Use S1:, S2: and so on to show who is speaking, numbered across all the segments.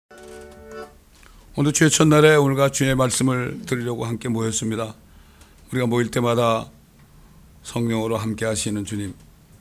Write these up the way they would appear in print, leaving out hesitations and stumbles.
S1: 오늘 주의 첫날에 오늘과 주의 말씀을 드리려고 함께 모였습니다. 우리가 모일 때마다 성령으로 함께 하시는 주님,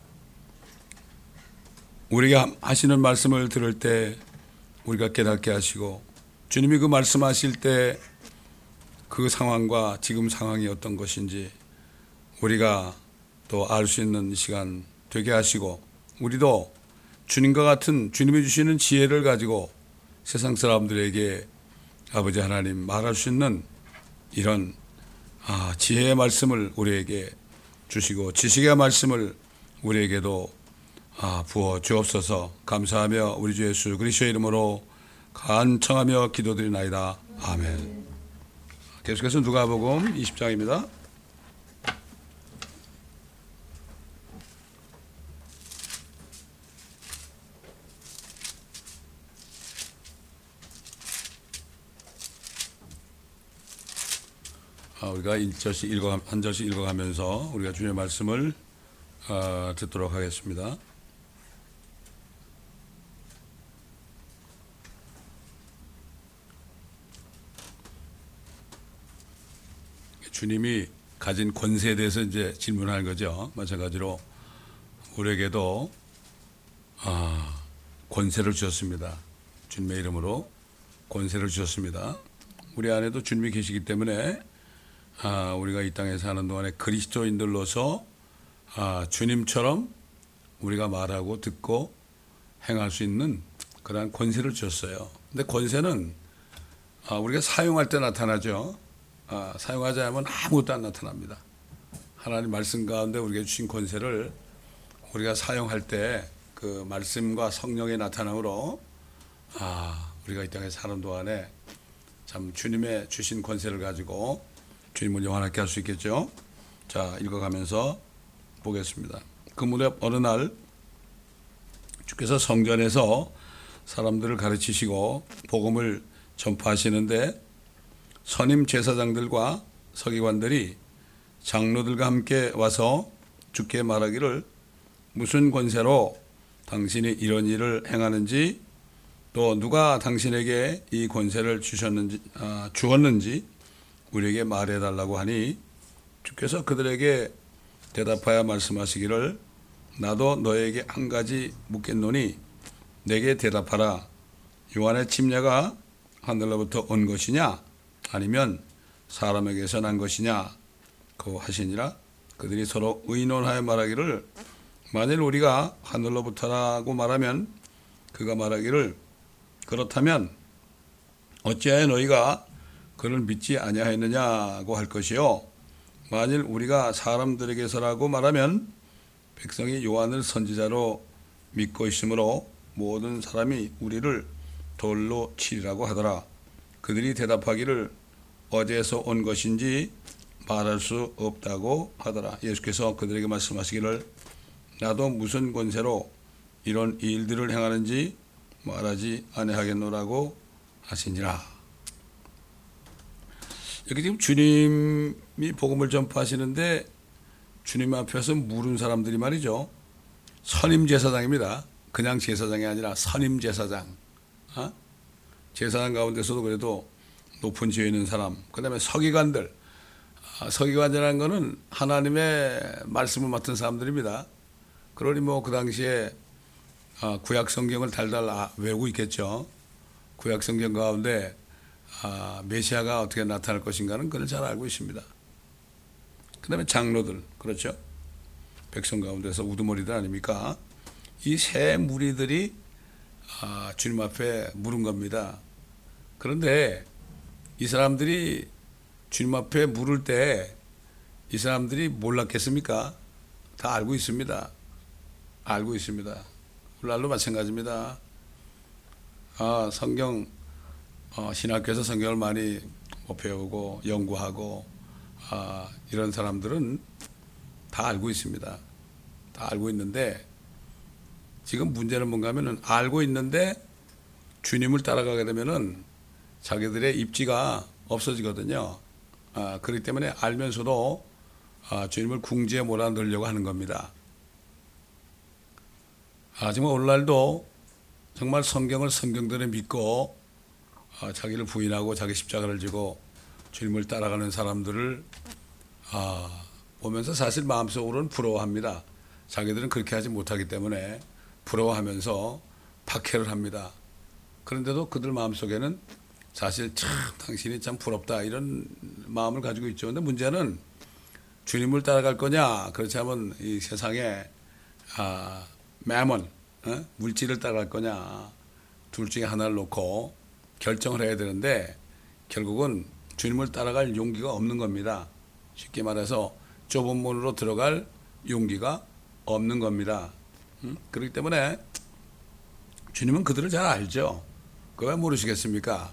S1: 우리가 하시는 말씀을 들을 때 우리가 깨닫게 하시고, 주님이 그 말씀하실 때 그 상황과 지금 상황이 어떤 것인지 우리가 또 알 수 있는 시간 되게 하시고, 우리도 주님과 같은 주님이 주시는 지혜를 가지고 세상 사람들에게 아버지 하나님 말할 수 있는 이런 지혜의 말씀을 우리에게 주시고, 지식의 말씀을 우리에게도 부어 주옵소서. 감사하며 우리 주 예수 그리스도의 이름으로 간청하며 기도드리나이다. 아멘. 계속해서 누가복음 20장입니다. 우리가 한 절씩 읽어가면서 우리가 주님의 말씀을 듣도록 하겠습니다. 주님이 가진 권세에 대해서 이제 질문하는 거죠. 마찬가지로 우리에게도 권세를 주셨습니다. 주님의 이름으로 권세를 주셨습니다. 우리 안에도 주님이 계시기 때문에 우리가 이 땅에 사는 동안에 그리스도인들로서 주님처럼 우리가 말하고 듣고 행할 수 있는 그러한 권세를 주셨어요. 근데 권세는 우리가 사용할 때 나타나죠. 사용하지 않으면 아무것도 안 나타납니다. 하나님 말씀 가운데 우리에게 주신 권세를 우리가 사용할 때 그 말씀과 성령의 나타남으로 우리가 이 땅에 사는 동안에 참 주님의 주신 권세를 가지고 주님을 영원하게 할 수 있겠죠. 자, 읽어가면서 보겠습니다. 그 무렵 어느 날 주께서 성전에서 사람들을 가르치시고 복음을 전파하시는데 선임 제사장들과 서기관들이 장로들과 함께 와서 주께 말하기를 무슨 권세로 당신이 이런 일을 행하는지, 또 누가 당신에게 이 권세를 주었는지 우리에게 말해달라고 하니, 주께서 그들에게 대답하여 말씀하시기를 나도 너에게 한 가지 묻겠노니 내게 대답하라. 요한의 침례가 하늘로부터 온 것이냐 아니면 사람에게서 난 것이냐 고 하시니라. 그들이 서로 의논하여 말하기를 만일 우리가 하늘로부터라고 말하면 그가 말하기를 그렇다면 어찌하여 너희가 그를 믿지 아니하였느냐고 할 것이요, 만일 우리가 사람들에게서라고 말하면 백성이 요한을 선지자로 믿고 있으므로 모든 사람이 우리를 돌로 치리라고 하더라. 그들이 대답하기를 어디에서 온 것인지 말할 수 없다고 하더라. 예수께서 그들에게 말씀하시기를 나도 무슨 권세로 이런 일들을 행하는지 말하지 아니하겠노라고 하시니라. 여기 지금 주님이 복음을 전파하시는데 주님 앞에서 물은 사람들이 말이죠. 선임 제사장입니다. 그냥 제사장이 아니라 선임 제사장. 제사장 가운데서도 그래도 높은 지위에 있는 사람. 그 다음에 서기관들. 서기관이라는 것은 하나님의 말씀을 맡은 사람들입니다. 그러니 그 당시에 구약 성경을 달달 외우고 있겠죠. 구약 성경 가운데 메시아가 어떻게 나타날 것인가는 그걸 잘 알고 있습니다. 그 다음에 장로들, 그렇죠. 백성 가운데서 우두머리들 아닙니까? 이 세 무리들이 주님 앞에 물은 겁니다. 그런데 이 사람들이 주님 앞에 물을 때 이 사람들이 몰랐겠습니까? 다 알고 있습니다. 알고 있습니다. 오늘날도 마찬가지입니다. 성경 신학교에서 성경을 많이 배우고 연구하고 이런 사람들은 다 알고 있습니다. 다 알고 있는데 지금 문제는 뭔가 하면은 알고 있는데 주님을 따라가게 되면은 자기들의 입지가 없어지거든요. 그렇기 때문에 알면서도 주님을 궁지에 몰아넣으려고 하는 겁니다. 정말 오늘날도 정말 성경을 성경대로 믿고 자기를 부인하고 자기 십자가를 지고 주님을 따라가는 사람들을 보면서 사실 마음속으로는 부러워합니다. 자기들은 그렇게 하지 못하기 때문에 부러워하면서 박해를 합니다. 그런데도 그들 마음속에는 사실 참 당신이 참 부럽다 이런 마음을 가지고 있죠. 근데 문제는 주님을 따라갈 거냐, 그렇지 않으면 이 세상에 매몬, 물질을 따라갈 거냐, 둘 중에 하나를 놓고 결정을 해야 되는데 결국은 주님을 따라갈 용기가 없는 겁니다. 쉽게 말해서 좁은 문으로 들어갈 용기가 없는 겁니다. 그렇기 때문에 주님은 그들을 잘 알죠. 그거 왜 모르시겠습니까?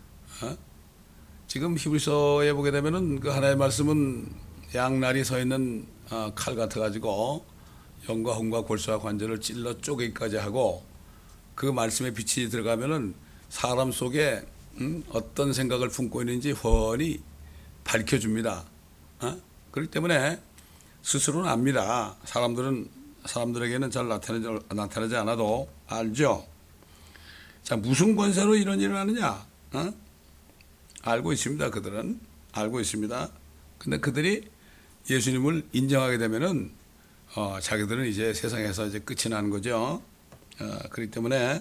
S1: 지금 히브리서에 보게 되면은 그 하나의 말씀은 양날이 서 있는 칼 같아 가지고 영과 혼과 골수와 관절을 찔러 쪼개기까지 하고 그 말씀의 빛이 들어가면은 사람 속에 어떤 생각을 품고 있는지 훤히 밝혀줍니다. 그렇기 때문에 스스로는 압니다. 사람들에게는 잘 나타나지 않아도 알죠. 자, 무슨 권세로 이런 일을 하느냐? 알고 있습니다. 그들은 알고 있습니다. 근데 그들이 예수님을 인정하게 되면은 자기들은 이제 세상에서 이제 끝이 나는 거죠. 그렇기 때문에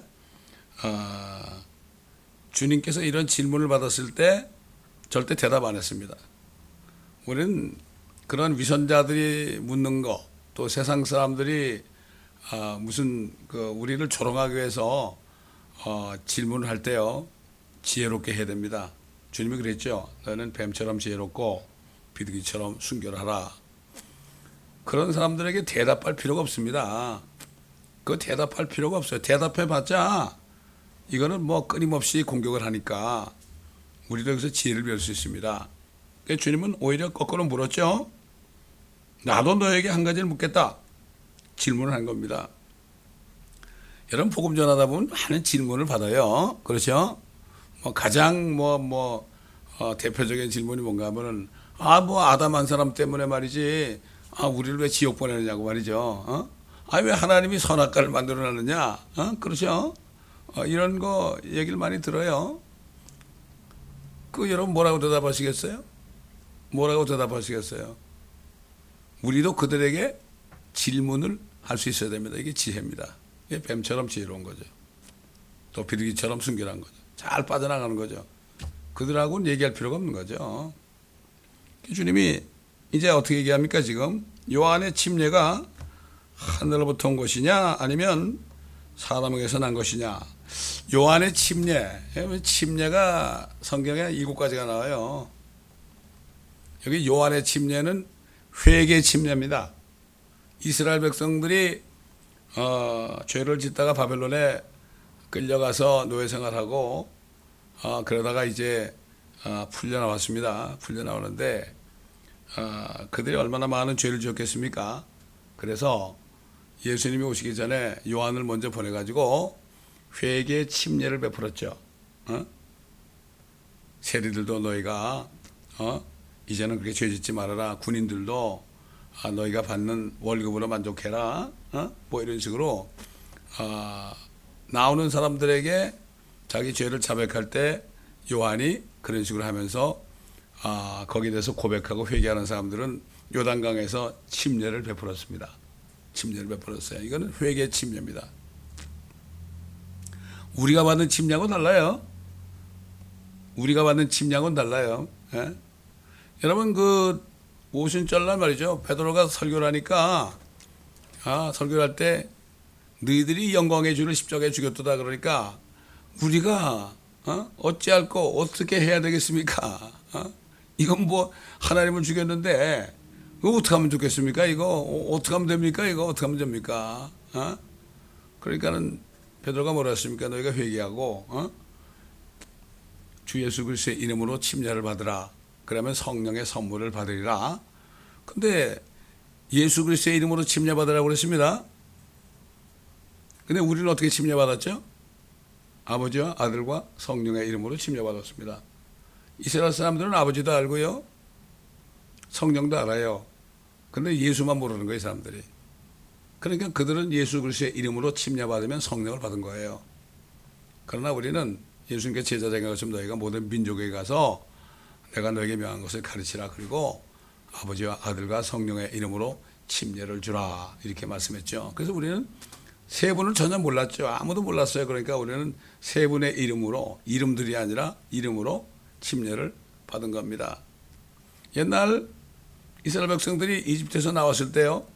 S1: 주님께서 이런 질문을 받았을 때 절대 대답 안 했습니다. 우리는 그런 위선자들이 묻는 거, 또 세상 사람들이 무슨 우리를 조롱하기 위해서 질문을 할 때요, 지혜롭게 해야 됩니다. 주님이 그랬죠. 너는 뱀처럼 지혜롭고 비둘기처럼 순결하라. 그런 사람들에게 대답할 필요가 없습니다. 그 대답할 필요가 없어요. 대답해봤자 이거는 뭐 끊임없이 공격을 하니까 우리도 여기서 지혜를 배울 수 있습니다. 그러니까 주님은 오히려 거꾸로 물었죠. 나도 너에게 한 가지를 묻겠다. 질문을 한 겁니다. 여러분 복음 전하다 보면 많은 질문을 받아요. 그렇죠? 가장 대표적인 질문이 뭔가 하면은 아담 한 사람 때문에 말이지 우리를 왜 지옥 보내느냐고 말이죠. 왜 하나님이 선악과를 만들어놨느냐. 그렇죠? 이런 거 얘기를 많이 들어요. 여러분 뭐라고 대답하시겠어요? 뭐라고 대답하시겠어요? 우리도 그들에게 질문을 할 수 있어야 됩니다. 이게 지혜입니다. 이게 뱀처럼 지혜로운 거죠. 또 비둘기처럼 순결한 거죠. 잘 빠져나가는 거죠. 그들하고는 얘기할 필요가 없는 거죠. 주님이 이제 어떻게 얘기합니까? 지금 요한의 침례가 하늘로부터 온 것이냐 아니면 사람에게서 난 것이냐. 요한의 침례가 성경에 7가지가 나와요. 여기 요한의 침례는 회개 침례입니다. 이스라엘 백성들이 죄를 짓다가 바벨론에 끌려가서 노예 생활하고 그러다가 이제 풀려나왔습니다. 풀려나오는데 그들이 얼마나 많은 죄를 지었겠습니까? 그래서 예수님이 오시기 전에 요한을 먼저 보내가지고 회개 침례를 베풀었죠. 세리들도 너희가 이제는 그렇게 죄 짓지 말아라. 군인들도 너희가 받는 월급으로 만족해라. 뭐 이런 식으로 나오는 사람들에게 자기 죄를 자백할 때 요한이 그런 식으로 하면서 거기에 대해서 고백하고 회개하는 사람들은 요단강에서 침례를 베풀었습니다. 침례를 베풀었어요. 이거는 회개 침례입니다. 우리가 받는 침례하고 달라요. 우리가 받는 침례하고는 달라요. 예? 여러분 오순절날 말이죠. 베드로가 설교를 하니까 설교를 할 때 너희들이 영광의 주를 십자가에 죽였도다 그러니까 우리가 어찌할꼬 어떻게 해야 되겠습니까? 이건 뭐 하나님을 죽였는데 이거 어떻게 하면 좋겠습니까? 이거 어떻게 하면 됩니까? 이거 어떻게 하면 됩니까? 그러니까는 베드로가 뭐라 했습니까? 너희가 회개하고 주 예수 그리스도의 이름으로 침례를 받으라. 그러면 성령의 선물을 받으리라. 근데 예수 그리스도의 이름으로 침례 받으라고 그랬습니다. 근데 우리는 어떻게 침례 받았죠? 아버지와 아들과 성령의 이름으로 침례 받았습니다. 이스라엘 사람들은 아버지도 알고요. 성령도 알아요. 근데 예수만 모르는 거예요, 이 사람들이. 그러니까 그들은 예수 그리스도의 이름으로 침례 받으면 성령을 받은 거예요. 그러나 우리는 예수님께 제자 된 것처럼 너희가 모든 민족에 가서 내가 너에게 명한 것을 가르치라. 그리고 아버지와 아들과 성령의 이름으로 침례를 주라. 이렇게 말씀했죠. 그래서 우리는 세 분을 전혀 몰랐죠. 아무도 몰랐어요. 그러니까 우리는 세 분의 이름으로, 이름들이 아니라 이름으로 침례를 받은 겁니다. 옛날 이스라엘 백성들이 이집트에서 나왔을 때요,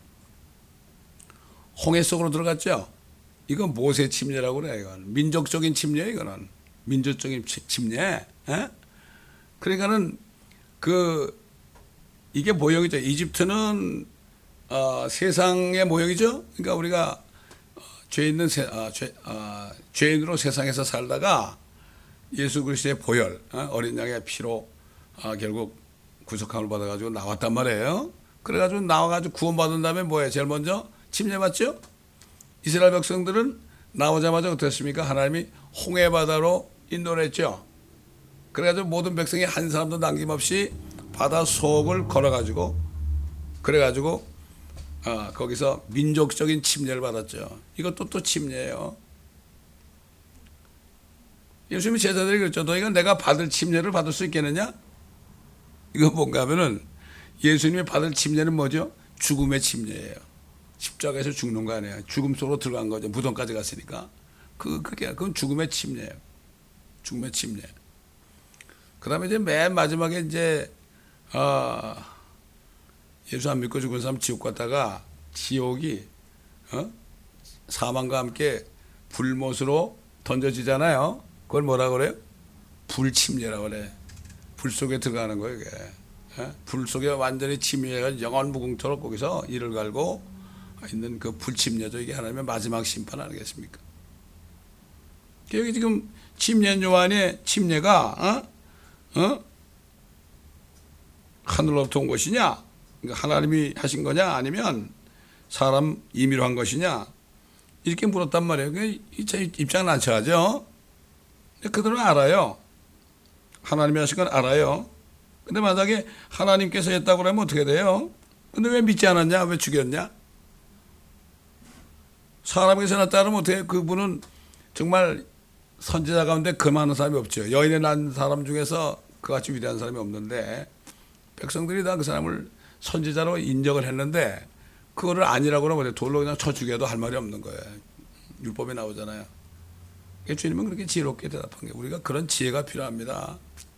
S1: 홍해 속으로 들어갔죠. 이건 모세 침례라고 그래요. 이건 민족적인 침례예요. 이거는 민족적인 침례. 에? 그러니까는 이게 모형이죠. 이집트는 세상의 모형이죠. 그러니까 우리가 죄인으로 세상에서 살다가 예수 그리스도의 보혈, 어린 양의 피로 결국 구속함을 받아가지고 나왔단 말이에요. 그래가지고 나와가지고 구원받은 다음에 뭐예요? 제일 먼저 침례받죠. 이스라엘 백성들은 나오자마자 어떻습니까? 하나님이 홍해 바다로 인도를 했죠. 그래가지고 모든 백성이 한 사람도 남김없이 바다 속을 걸어가지고 그래가지고 거기서 민족적인 침례를 받았죠. 이것도 또 침례예요. 예수님이 제자들이 그랬죠. 너희가 내가 받을 침례를 받을 수 있겠느냐? 이거 뭔가 하면은 예수님이 받을 침례는 뭐죠? 죽음의 침례예요. 십자가에서 죽는 거 아니에요. 죽음 속으로 들어간 거죠. 무덤까지 갔으니까. 그건 죽음의 침례예요. 죽음의 침례. 그 다음에 이제 맨 마지막에 이제, 예수 안 믿고 죽은 사람 지옥 갔다가 지옥이, 사망과 함께 불못으로 던져지잖아요. 그걸 뭐라 그래요? 불침례라고 그래. 불 속에 들어가는 거예요, 이게. 불 속에 완전히 침례가 영원 무궁토록 거기서 이를 갈고 있는 그 불침례죠. 이게 하나님의 마지막 심판 아니겠습니까? 여기 지금 침례 요한의 침례가, 하늘로부터 온 것이냐? 그러니까 하나님이 하신 거냐? 아니면 사람 임의로 한 것이냐? 이렇게 물었단 말이에요. 입장은 안 쳐하죠. 그들은 알아요. 하나님이 하신 건 알아요. 근데 만약에 하나님께서 했다고 그러면 어떻게 돼요? 근데 왜 믿지 않았냐? 왜 죽였냐? 사람에게서 났다 그러면 어떻게, 그분은 정말 선지자 가운데 그 많은 사람이 없죠. 여인의 난 사람 중에서 그같이 위대한 사람이 없는데 백성들이 다 그 사람을 선지자로 인정을 했는데 그거를 아니라고 그러면 돌로 그냥 쳐 죽여도 할 말이 없는 거예요. 율법에 나오잖아요. 주님은 그렇게 지혜롭게 대답한 게, 우리가 그런 지혜가 필요합니다.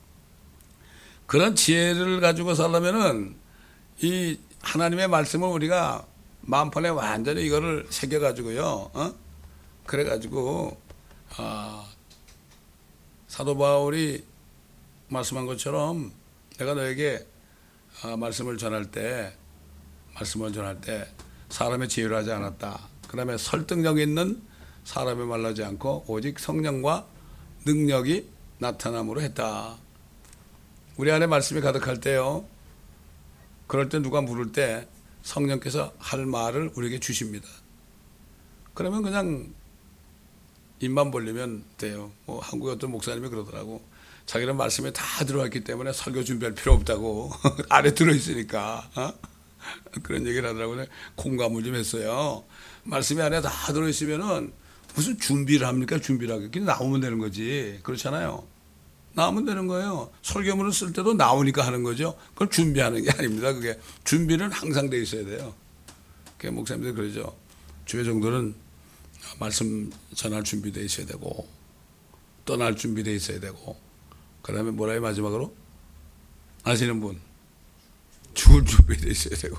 S1: 그런 지혜를 가지고 살려면은 이 하나님의 말씀을 우리가 마음판에 완전히 이거를 새겨가지고요. 그래가지고 사도 바울이 말씀한 것처럼 내가 너에게 말씀을 전할 때 사람의 지혜로 하지 않았다. 그 다음에 설득력 있는 사람의 말로 하지 않고 오직 성령과 능력이 나타남으로 했다. 우리 안에 말씀이 가득할 때요, 그럴 때 누가 물을 때 성령께서 할 말을 우리에게 주십니다. 그러면 그냥 입만 벌리면 돼요. 뭐 한국의 어떤 목사님이 그러더라고. 자기는 말씀에 다 들어왔기 때문에 설교 준비할 필요 없다고. 안에 들어있으니까. 그런 얘기를 하더라고요. 공감을 좀 했어요. 말씀이 안에 다 들어있으면은 무슨 준비를 합니까? 준비를 하게. 그냥 나오면 되는 거지. 그렇잖아요. 나오면 되는 거예요. 설교문을 쓸 때도 나오니까 하는 거죠. 그걸 준비하는 게 아닙니다. 그게 준비는 항상 돼 있어야 돼요. 그게 목사님들 그러죠. 주의 정도는 말씀 전할 준비돼 있어야 되고 떠날 준비돼 있어야 되고 그 다음에 뭐라 해요? 마지막으로 아시는 분 죽을 준비돼 있어야 되고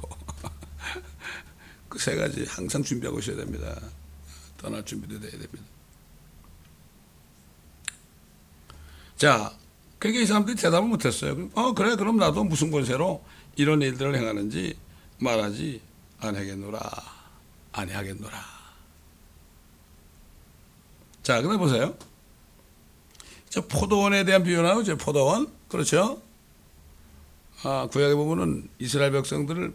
S1: 그 세 가지 항상 준비하고 있어야 됩니다. 떠날 준비도 돼야 됩니다. 자, 그러니까 이 사람들이 대답을 못했어요. 그래, 그럼 나도 무슨 권세로 이런 일들을 행하는지 말하지 아니하겠노라. 자, 그다음 보세요. 저 포도원에 대한 비유 나오죠. 포도원. 그렇죠. 구약에 보면은 이스라엘 백성들을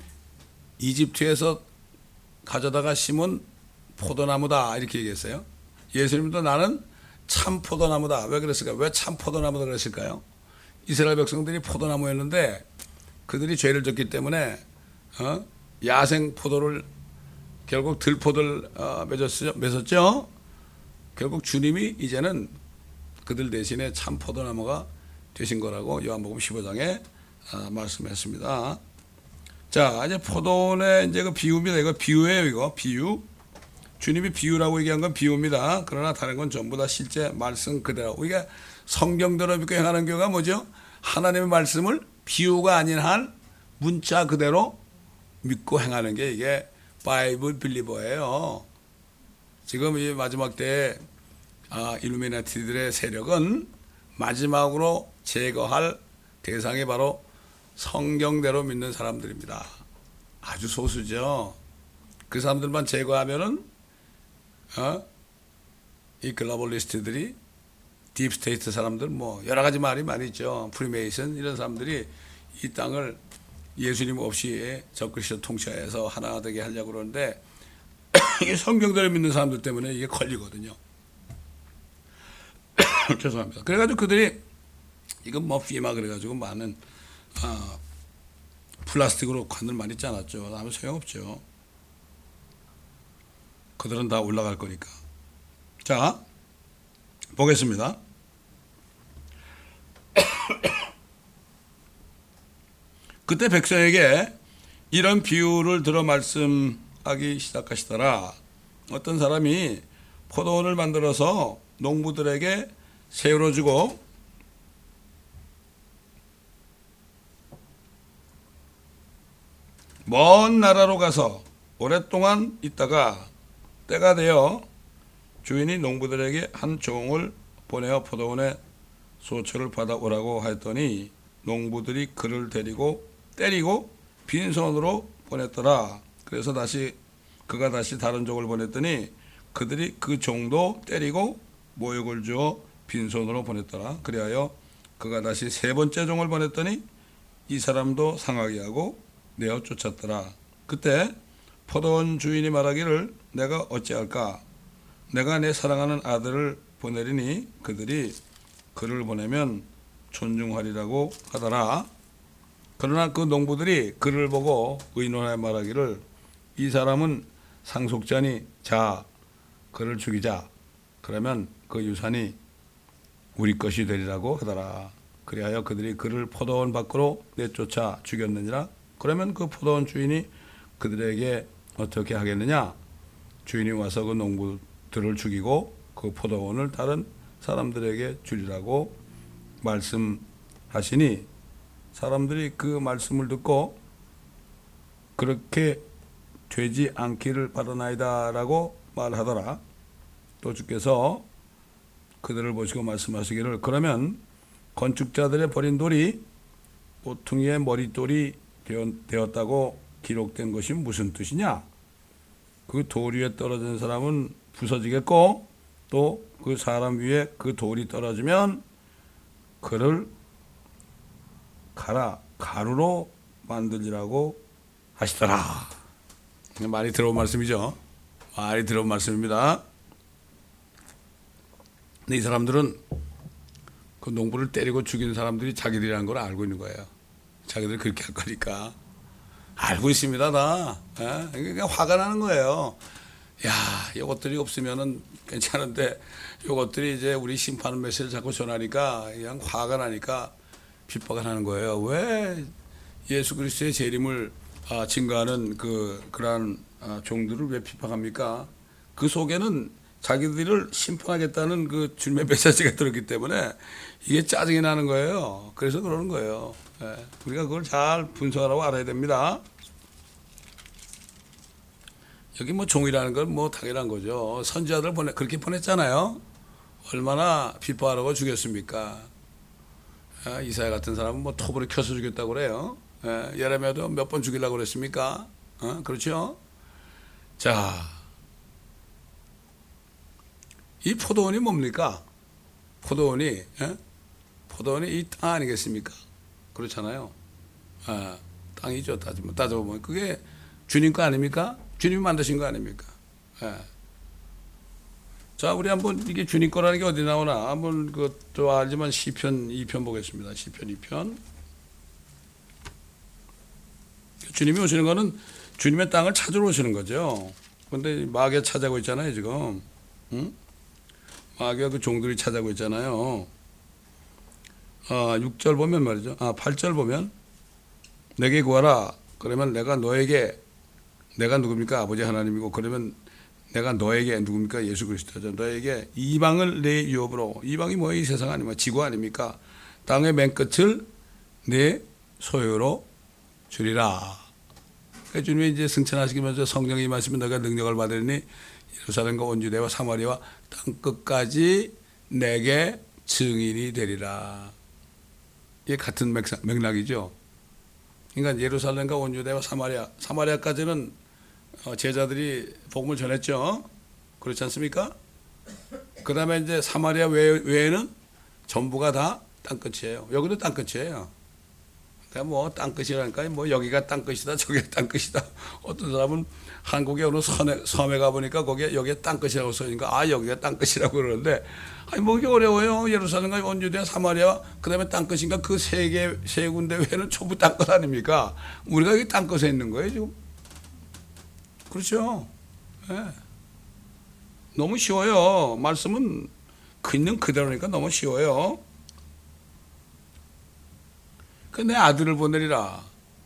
S1: 이집트에서 가져다가 심은 포도나무다 이렇게 얘기했어요. 예수님도 나는 참 포도나무다. 왜 그랬을까요? 왜 참 포도나무다 그랬을까요? 이스라엘 백성들이 포도나무였는데 그들이 죄를 졌기 때문에 야생 포도를 결국 들포도를 맺었죠. 결국 주님이 이제는 그들 대신에 참 포도나무가 되신 거라고 요한복음 15장에 말씀했습니다. 자, 이제 포도원의 이제 그 비유입니다. 이거 비유예요, 이거 비유. 주님이 비유라고 얘기한 건 비유입니다. 그러나 다른 건 전부 다 실제 말씀 그대로. 우리가 성경대로 믿고 행하는 교회가 뭐죠? 하나님의 말씀을 비유가 아닌 한 문자 그대로 믿고 행하는 게 이게 바이블 빌리버예요. 지금 이 마지막 때에 일루미나티들의 세력은 마지막으로 제거할 대상이 바로 성경대로 믿는 사람들입니다. 아주 소수죠. 그 사람들만 제거하면은 이 글로벌리스트들이 딥스테이트 사람들 뭐 여러 가지 말이 많이 있죠. 프리메이슨 이런 사람들이 이 땅을 예수님 없이 적그리스도 통치하여서 하나 되게 하려고 그러는데 이게 성경대로 믿는 사람들 때문에 이게 걸리거든요. 죄송합니다. 그래가지고 그들이 이건 뭐 피마 그래가지고 많은 플라스틱으로 관을 많이 짜놨죠. 아무 소용없죠. 그들은 다 올라갈 거니까. 자, 보겠습니다. 그때 백성에게 이런 비유를 들어 말씀하기 시작하시더라. 어떤 사람이 포도원을 만들어서 농부들에게 세우러 주고 먼 나라로 가서 오랫동안 있다가 때가 되어 주인이 농부들에게 한 종을 보내어 포도원에 소초를 받아오라고 하였더니 농부들이 그를 때리고 빈손으로 보냈더라. 그래서 그가 다시 다른 종을 보냈더니 그들이 그 종도 때리고 모욕을 주어 빈손으로 보냈더라. 그리하여 그가 다시 세 번째 종을 보냈더니 이 사람도 상하게 하고 내어 쫓았더라. 그때 포도원 주인이 말하기를 내가 어찌할까? 내가 내 사랑하는 아들을 보내리니 그들이 그를 보내면 존중하리라고 하더라. 그러나 그 농부들이 그를 보고 의논하여 말하기를 이 사람은 상속자니 자 그를 죽이자. 그러면 그 유산이 우리 것이 되리라고 하더라. 그리하여 그들이 그를 포도원 밖으로 내쫓아 죽였느니라. 그러면 그 포도원 주인이 그들에게 어떻게 하겠느냐? 주인이 와서 그 농부들을 죽이고 그 포도원을 다른 사람들에게 주리라고 말씀하시니 사람들이 그 말씀을 듣고 그렇게 되지 않기를 바라나이다 라고 말하더라. 또 주께서 그들을 보시고 말씀하시기를 그러면 건축자들의 버린 돌이 모퉁이의 머릿돌이 되었다고 기록된 것이 무슨 뜻이냐? 그 돌 위에 떨어진 사람은 부서지겠고 또 그 사람 위에 그 돌이 떨어지면 그를 가루로 만들리라고 하시더라. 많이 들어온 말씀이죠. 많이 들어온 말씀입니다. 근데 이 사람들은 그 농부를 때리고 죽인 사람들이 자기들이라는 걸 알고 있는 거예요. 자기들이 그렇게 할 거니까. 알고 있습니다, 다. 예? 그러니까 화가 나는 거예요. 야, 이것들이 없으면은 괜찮은데, 이것들이 이제 우리 심판 메시지를 자꾸 전하니까, 그냥 화가 나니까 핍박을 하는 거예요. 왜 예수 그리스도의 재림을 증거하는 그러한 종들을 왜 핍박합니까? 그 속에는 자기들을 심판하겠다는 그 주님의 메시지가 들었기 때문에 이게 짜증이 나는 거예요. 그래서 그러는 거예요. 예. 우리가 그걸 잘 분석하라고 알아야 됩니다. 여기 뭐 종이라는 건 뭐 당연한 거죠. 선지자들 그렇게 보냈잖아요. 얼마나 비파하라고 죽였습니까? 이사야 같은 사람은 뭐 톱으로 켜서 죽였다고 그래요. 예레미야도 몇 번 죽이려고 그랬습니까? 그렇죠? 자, 이 포도원이 뭡니까? 포도원이 이 땅 아니겠습니까? 그렇잖아요. 땅이죠. 따져보면 그게 주님 거 아닙니까? 주님이 만드신 거 아닙니까? 자, 우리 한번 이게 주님 거라는 게 어디 나오나? 한번 그것도 알지만 시편 2편 보겠습니다. 시편 2편. 주님이 오시는 거는 주님의 땅을 찾으러 오시는 거죠. 그런데 마귀가 찾아오고 있잖아요, 지금. 응? 마귀와 그 종들이 찾아오고 있잖아요. 6절 보면 말이죠. 8절 보면 내게 구하라. 그러면 내가 너에게, 내가 누굽니까? 아버지 하나님이고, 그러면 내가 너에게 누굽니까? 예수 그리스도죠. 너에게 이방을 내 유업으로, 이방이 뭐예요? 이 세상 아닙니까? 지구 아닙니까? 땅의 맨 끝을 내 소유로 주리라. 그러니까 주님이 이제 승천하시면서 성령이 임하시면 너가 능력을 받으니 예루살렘과 온 유대와 사마리아와 땅 끝까지 내게 증인이 되리라. 이게 같은 맥락이죠. 그러니까 예루살렘과 온 유대와 사마리아까지는 제자들이 복음을 전했죠. 그렇지 않습니까? 그 다음에 이제 사마리아 외에는 전부가 다 땅끝이에요. 여기도 땅끝이에요. 그러니까 뭐 땅끝이라니까 뭐 여기가 땅끝이다 저기가 땅끝이다. 어떤 사람은 한국의 어느 섬에 가보니까 거기에 여기에 땅끝이라고 써있으니까 여기가 땅끝이라고 그러는데 아니 뭐 그게 어려워요. 예루살렘과 온 유대와 사마리아 그 다음에 땅끝인가 그 세 군데 외에는 전부 땅끝 아닙니까? 우리가 여기 땅끝에 있는 거예요 지금. 그렇죠. 네. 너무 쉬워요. 말씀은 있는 그대로니까 너무 쉬워요. 내 아들을 보내리라.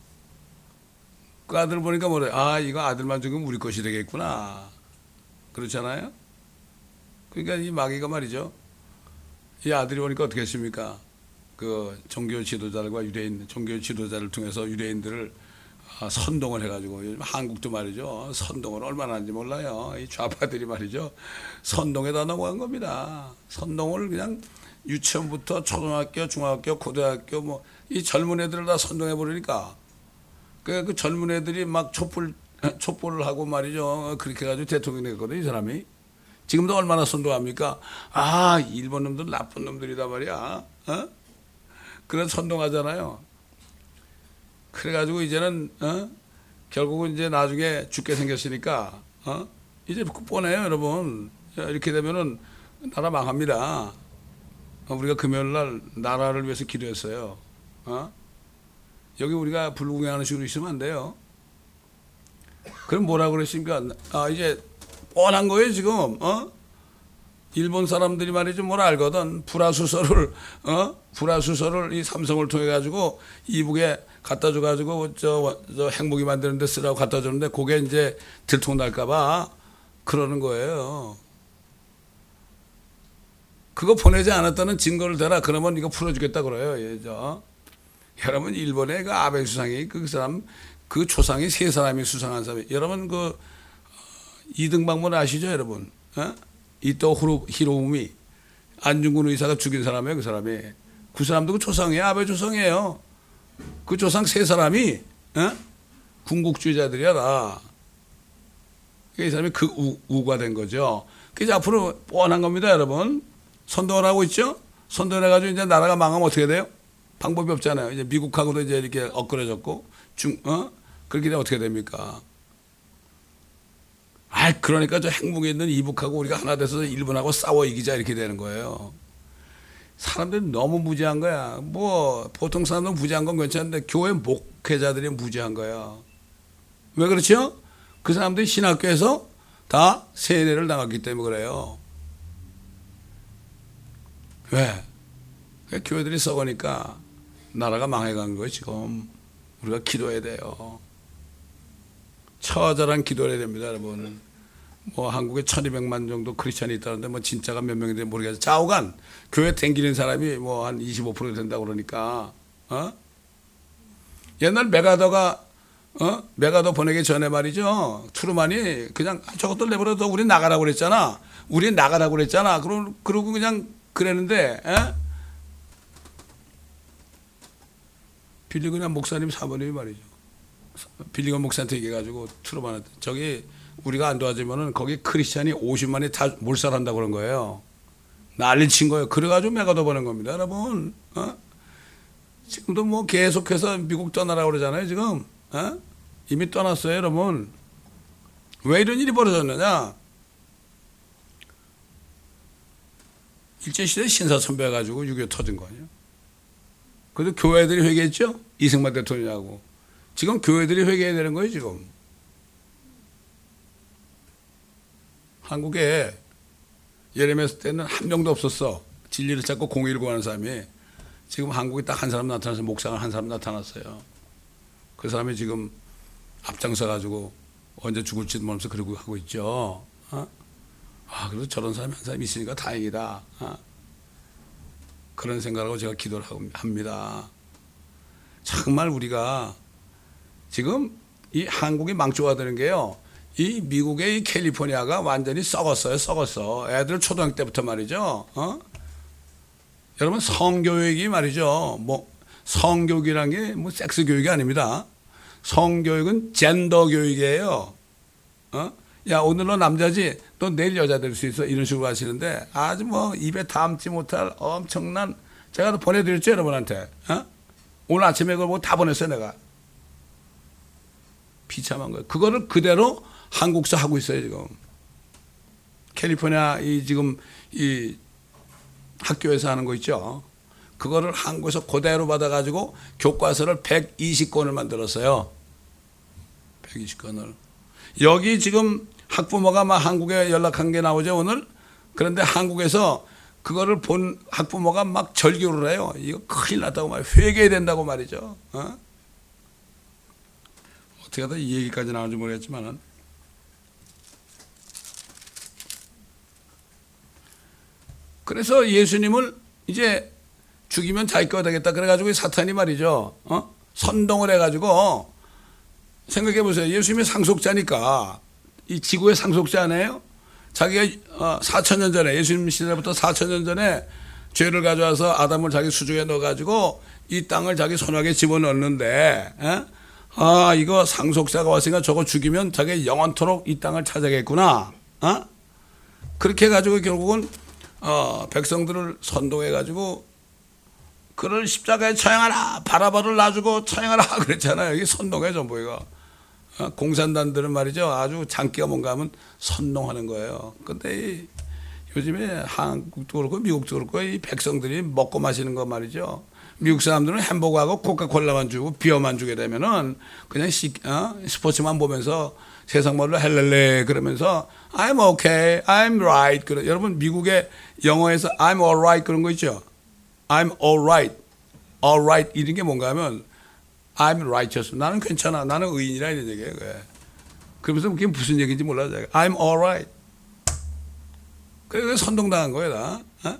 S1: 그 아들을 보니까 뭐래? 이거 아들만 죽으면 우리 것이 되겠구나. 그렇잖아요? 그러니까 이 마귀가 말이죠. 이 아들이 오니까 어떻게 했습니까? 그 종교 지도자들과 종교 지도자를 통해서 유대인들을 선동을 해가지고, 요즘 한국도 말이죠. 선동을 얼마나 하는지 몰라요. 이 좌파들이 말이죠. 선동에다 넘어간 겁니다. 선동을 그냥 유치원부터 초등학교, 중학교, 고등학교 뭐 이 젊은 애들을 다 선동해 버리니까 그 젊은 애들이 막 촛불을 하고 말이죠. 그렇게 해가지고 대통령이 됐거든 이 사람이. 지금도 얼마나 선동합니까? 일본 놈들 나쁜 놈들이다 말이야. 그래서 선동하잖아요. 그래가지고 이제는 결국은 이제 나중에 죽게 생겼으니까 이제 뻔해요 여러분. 이렇게 되면은 나라 망합니다. 우리가 금요일 날 나라를 위해서 기도했어요. 여기 우리가 불구경하는 식으로 있으면 안 돼요. 그럼 뭐라 그랬습니까? 이제 뻔한 거예요 지금. 일본 사람들이 말이죠 뭘 알거든. 불화수소를 이 삼성을 통해 가지고 이북에 갖다 줘 가지고 저 핵무기 만드는 데 쓰라고 갖다 줬는데 그게 이제 들통날까봐 그러는 거예요. 그거 보내지 않았다는 증거를 대라. 그러면 이거 풀어주겠다 그래요. 여러분 일본의 그 아베 수상이 그 사람 그 초상이 세 사람이 수상한 사람이. 여러분 그 이등방문 아시죠 여러분? 이토 히로부미 안중근 의사가 죽인 사람이에요 그 사람이. 그 사람도 그 초상이에요. 아베 초상이에요. 그 조상 세 사람이 군국주의자들이야 다. 이 사람이 그 우가 된 거죠. 그래서 앞으로 뻔한 겁니다 여러분. 선동을 하고 있죠. 선동을 해가지고 이제 나라가 망하면 어떻게 돼요? 방법이 없잖아요. 이제 미국하고도 이제 이렇게 엇그러졌고 그렇게 되면 어떻게 됩니까? 그러니까 저 핵무기에 있는 이북하고 우리가 하나 돼서 일본하고 싸워 이기자 이렇게 되는 거예요. 사람들이 너무 무지한 거야. 뭐 보통 사람들은 무지한 건 괜찮은데 교회 목회자들이 무지한 거야. 왜 그렇죠? 그 사람들이 신학교에서 다 세뇌를 당했기 때문에 그래요. 왜? 교회들이 썩으니까 나라가 망해간 거예요 지금. 우리가 기도해야 돼요. 처절한 기도를 해야 됩니다 여러분. 뭐 한국에 1200만 정도 크리스찬이 있다는데 뭐 진짜가 몇 명인지 모르겠어요. 좌우간 교회 댕기는 사람이 뭐 한 25% 된다고 그러니까 옛날 메가더 보내기 전에 말이죠. 트루만이 그냥 저것들 내버려둬 우리 나가라고 그랬잖아. 그러고 그냥 그랬는데 빌리그냥 목사님 사모님이 말이죠. 빌리건 목사한테 얘기해가지고 트루만한테 저기 우리가 안 도와주면은 거기 크리스찬이 50만이 다 몰살한다고 그런 거예요. 난리 친 거예요. 그래가지고 메가더 보낸 겁니다 여러분. 지금도 뭐 계속해서 미국 떠나라고 그러잖아요 지금. 이미 떠났어요 여러분. 왜 이런 일이 벌어졌느냐. 일제시대에 신사참배해가지고 6.25 터진 거 아니에요. 그래도 교회들이 회개했죠. 이승만 대통령하고. 지금 교회들이 회개해야 되는 거예요 지금. 한국에 예레미야 때는 한 명도 없었어. 진리를 찾고 공의를 구하는 사람이. 지금 한국에 딱 한 사람 나타나서 목사가 한 사람 나타났어요. 그 사람이 지금 앞장서 가지고 언제 죽을지도 모르면서 그러고 하고 있죠. 그래도 저런 사람이 한 사람 있으니까 다행이다. 그런 생각하고 제가 기도를 합니다. 정말 우리가 지금 이 한국이 망조가 되는 게요. 이 미국의 이 캘리포니아가 완전히 썩었어요. 썩었어. 애들 초등학교 때부터 말이죠. 여러분 성교육이 말이죠. 뭐 성교육이란 게 뭐 섹스 교육이 아닙니다. 성교육은 젠더 교육이에요. 야 오늘 너 남자지, 너 내일 여자 될 수 있어, 이런 식으로 하시는데 아주 뭐 입에 담지 못할 엄청난, 제가 또 보내드렸죠 여러분한테. 오늘 아침에 그걸 보고 다 보냈어요 내가. 비참한 거예요. 그거를 그대로 한국서 하고 있어요 지금. 캘리포니아 이 지금 이 학교에서 하는 거 있죠. 그거를 한국에서 그대로 받아가지고 교과서를 120권을 만들었어요. 120권을. 여기 지금 학부모가 막 한국에 연락한 게 나오죠 오늘. 그런데 한국에서 그거를 본 학부모가 막 절규를 해요. 이거 큰일 났다고 말, 회개해야 된다고 말이죠. 어떻게 하다 이 얘기까지 나오는지 모르겠지만은. 그래서 예수님을 이제 죽이면 자기 거가 되겠다 그래가지고 사탄이 말이죠. 선동을 해가지고, 생각해 보세요. 예수님이 상속자니까, 이 지구의 상속자 아니에요? 자기가 4,000년 전에, 예수님 시대부터 4,000년 전에 죄를 가져와서 아담을 자기 수중에 넣어가지고 이 땅을 자기 손아귀에 집어넣는데, 이거 상속자가 왔으니까 저거 죽이면 자기 영원토록 이 땅을 찾아겠구나. 그렇게 해가지고 결국은 백성들을 선동해가지고 그를 십자가에 처형하라, 바라바를 놔주고 처형하라 그랬잖아요. 이게 선동해 전부 이거. 공산당들은 말이죠, 아주 장기가 뭔가 하면 선동하는 거예요. 근데 요즘에 한국도 그렇고 미국도 그렇고 이 백성들이 먹고 마시는 거 말이죠. 미국 사람들은 햄버거하고 코카콜라만 주고 비어만 주게 되면은 그냥 스포츠만 보면서 세상 말로 헬렐레 그러면서 I'm okay, I'm right. 여러분 미국의 영어에서 I'm alright 그런 거 있죠. I'm alright, alright 이런 게 뭔가 하면 I'm righteous. 나는 괜찮아. 나는 의인이라 이런 얘기예요. 그러면서 그게 무슨 얘기인지 몰라. I'm alright. 그래 선동당한 거야 다.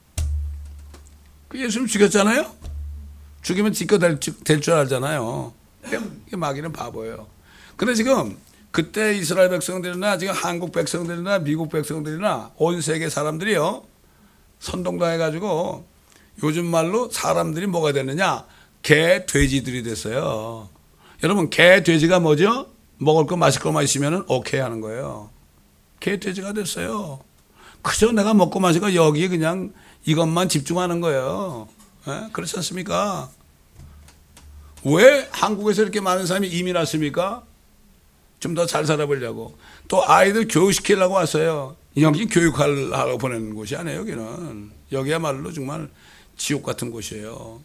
S1: 그 예수님 죽였잖아요. 죽이면 지껏 될 줄 알잖아요. 마귀는 바보예요. 근데 지금 그때 이스라엘 백성들이나 지금 한국 백성들이나 미국 백성들이나 온 세계 사람들이요 선동당해가지고 요즘 말로 사람들이 뭐가 됐느냐, 개 돼지들이 됐어요. 여러분 개 돼지가 뭐죠? 먹을 거 마실 거 마시면은 오케이 하는 거예요. 개 돼지가 됐어요. 그저 내가 먹고 마시고 여기에 그냥 이것만 집중하는 거예요. 그렇지 않습니까? 왜 한국에서 이렇게 많은 사람이 이민 왔습니까? 좀 더 잘 살아보려고. 또 아이들 교육시키려고 왔어요. 여기 교육하려고 보내는 곳이 아니에요. 여기는. 여기야말로 정말 지옥 같은 곳이에요.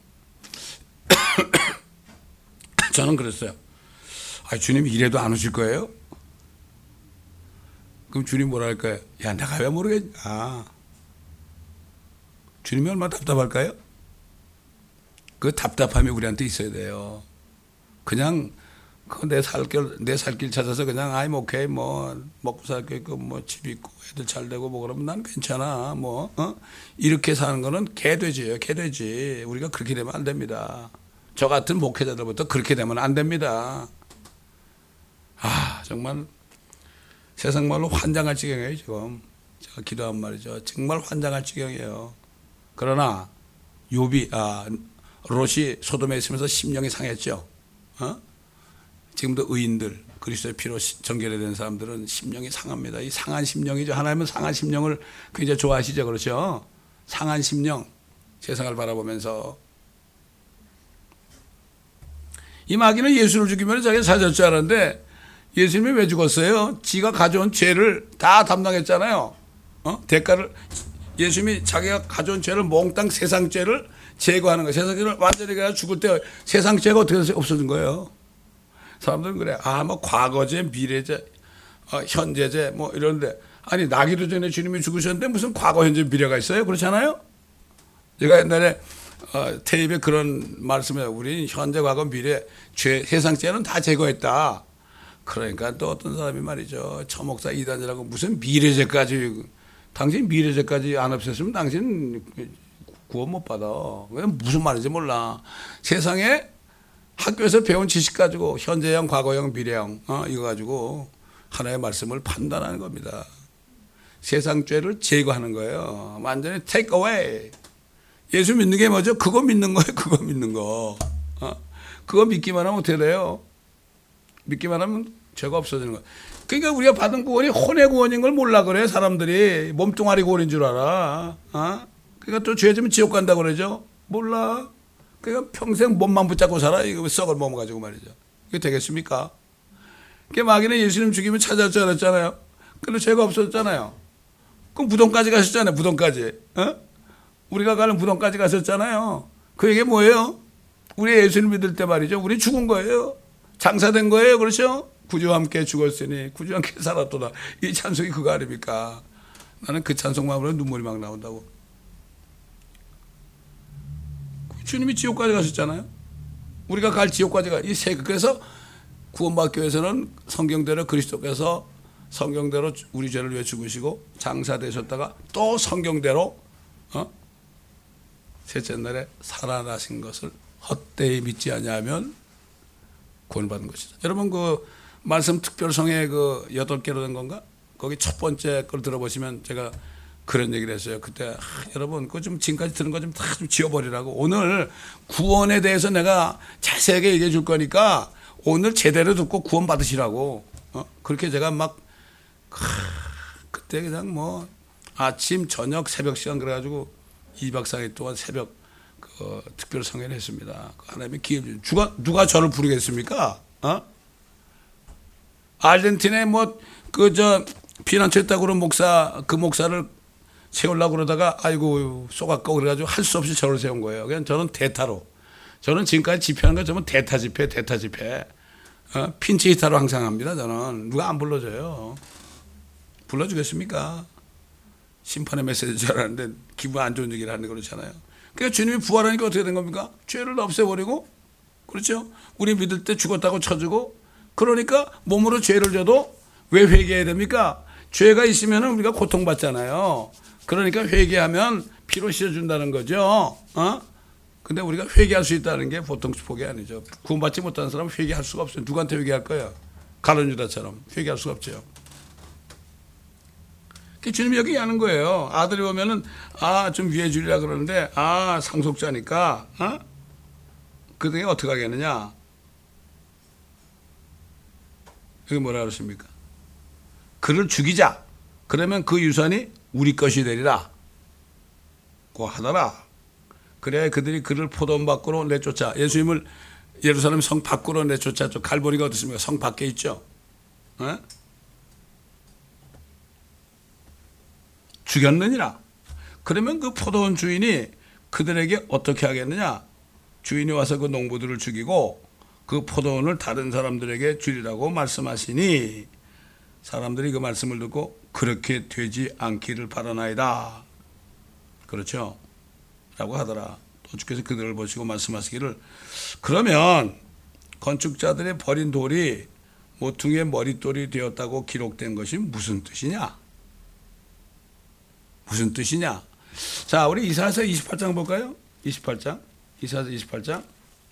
S1: 저는 그랬어요. 주님 이래도 안 오실 거예요? 그럼 주님 뭐라 할까요? 야, 내가 왜 모르겠냐. 주님이 얼마나 답답할까요? 그 답답함이 우리한테 있어야 돼요. 그냥 내 살 길 찾아서 그냥 I'm okay, 뭐 먹고 살 거 있고 뭐 집 있고 애들 잘 되고 뭐 그러면 난 괜찮아. 이렇게 사는 거는 개돼지예요. 개돼지. 우리가 그렇게 되면 안 됩니다. 저 같은 목회자들부터 그렇게 되면 안 됩니다. 정말 세상 말로 환장할 지경이에요 지금. 제가 기도한 말이죠. 정말 환장할 지경이에요. 그러나 롯이 소돔에 있으면서 심령이 상했죠. 지금도 의인들, 그리스도의 피로 정결이 된 사람들은 심령이 상합니다. 이 상한 심령이죠. 하나님은 상한 심령을 굉장히 좋아하시죠. 그렇죠? 상한 심령, 세상을 바라보면서. 이 마귀는 예수를 죽이면 자기가 살될 줄 알았는데 예수님이 왜 죽었어요? 지가 가져온 죄를 다 담당했잖아요. 대가를, 예수님이 자기가 가져온 죄를 몽땅 세상 죄를 제거하는 거예요. 세상 죄를 완전히 죽을 때 세상 죄가 어떻게 없어진 거예요? 사람들은 그래. 뭐 과거죄, 미래죄, 현재죄 뭐 이런데 아니 나기도 전에 주님이 죽으셨는데 무슨 과거 현재 미래가 있어요? 그렇잖아요. 제가 옛날에 테이프에 그런 말씀을 해요. 우리 현재 과거 미래 세상 죄는 다 제거했다. 그러니까 또 어떤 사람이 말이죠. 처목사 이단이라고 무슨 미래죄까지, 당신 미래죄까지 안 없앴으면 당신 구원 못 받아. 무슨 말인지 몰라. 세상에 학교에서 배운 지식 가지고 현재형, 과거형, 미래형 이거 가지고 하나의 말씀을 판단하는 겁니다. 세상 죄를 제거하는 거예요. 완전히 take away. 예수 믿는 게 뭐죠? 그거 믿는 거예요. 그거 믿는 거. 그거 믿기만 하면 어떻게 돼요? 믿기만 하면 죄가 없어지는 거예요. 그러니까 우리가 받은 구원이 혼의 구원인 걸 몰라 그래. 사람들이 몸뚱아리 구원인 줄 알아. 그러니까 또 죄 지면 지옥 간다고 그러죠. 몰라. 그러니까 평생 몸만 붙잡고 살아. 이거 썩을 몸 가지고 말이죠. 이게 되겠습니까? 그러니까 마귀는 예수님 죽이면 찾아올 줄 알았잖아요. 근데 죄가 없었잖아요. 그럼 무덤까지 가셨잖아요. 무덤까지. 우리가 가는 무덤까지 가셨잖아요. 그 얘기 뭐예요? 우리 예수님 믿을 때 말이죠. 우리 죽은 거예요. 장사된 거예요. 그렇죠? 구주와 함께 죽었으니 구주와 함께 살았도다. 이 찬송이 그거 아닙니까? 나는 그 찬송만 보면 눈물이 막 나온다고. 주님이 지옥까지 가셨잖아요. 우리가 갈 지옥까지 가. 그래서 구원받기 위해서는 성경대로 그리스도께서 성경대로 우리 죄를 위해 죽으시고 장사되셨다가 또 성경대로 셋째 날에 살아나신 것을 헛되이 믿지 아니하면 구원받는 것이다. 여러분 그 말씀 특별성의 그 8개로 된 건가? 거기 첫 번째 걸 들어보시면 제가 그런 얘기를 했어요. 그때 여러분 그거 좀 지금까지 들은 거 좀 다 좀 지워버리라고. 오늘 구원에 대해서 내가 자세하게 얘기해 줄 거니까 오늘 제대로 듣고 구원 받으시라고. 그렇게 제가 막 그때 그냥 뭐 아침 저녁 새벽 시간 그래가지고 2박 4일 동안 새벽 그 특별 성회를 했습니다. 하나님의 기회 누가 저를 부르겠습니까? 아르헨티나에 뭐 그 저 피난처했다고 그런 그 목사를 세우려고 그러다가 아이고 쏘가꺼 그래가지고 할 수 없이 저를 세운 거예요. 그냥 저는 대타로. 저는 지금까지 집회하는 거 저는 대타 집회. 핀치 히타로 항상 합니다. 저는 누가 안 불러줘요. 불러주겠습니까? 심판의 메시지인 줄 알았는데 기분 안 좋은 얘기를 하는 거 그렇잖아요. 그러니까 주님이 부활하니까 어떻게 된 겁니까? 죄를 없애버리고, 그렇죠? 우리 믿을 때 죽었다고 쳐주고, 그러니까 몸으로 죄를 져도 왜 회개해야 됩니까? 죄가 있으면 우리가 고통받잖아요. 그러니까 회개하면 피로 씻어준다는 거죠. 근데 우리가 회개할 수 있다는 게 보통 축복이 아니죠. 구원받지 못하는 사람은 회개할 수가 없어요. 누구한테 회개할 거예요? 가룟 유다처럼 회개할 수가 없죠. 주님이 여기 하는 거예요. 아들이 오면은 좀 위해 주리라 그러는데 상속자니까 그 등에 어떻게 하겠느냐? 여기 뭐라 그러십니까? 그를 죽이자. 그러면 그 유산이 우리 것이 되리라. 고 하더라. 그래야 그들이 그를 포도원 밖으로 내쫓아. 예수님을 예루살렘 성 밖으로 내쫓았죠. 갈보리가 어디 있습니까? 성 밖에 있죠. 죽였느니라. 그러면 그 포도원 주인이 그들에게 어떻게 하겠느냐? 주인이 와서 그 농부들을 죽이고 그 포도원을 다른 사람들에게 주리라고 말씀하시니 사람들이 그 말씀을 듣고 그렇게 되지 않기를 바라나이다. 그렇죠? 라고 하더라. 또 주께서 그들을 보시고 말씀하시기를 그러면 건축자들의 버린 돌이 모퉁이의 머릿돌이 되었다고 기록된 것이 무슨 뜻이냐? 무슨 뜻이냐? 자, 우리 이사야서 28장 볼까요? 28장. 이사야서 28장.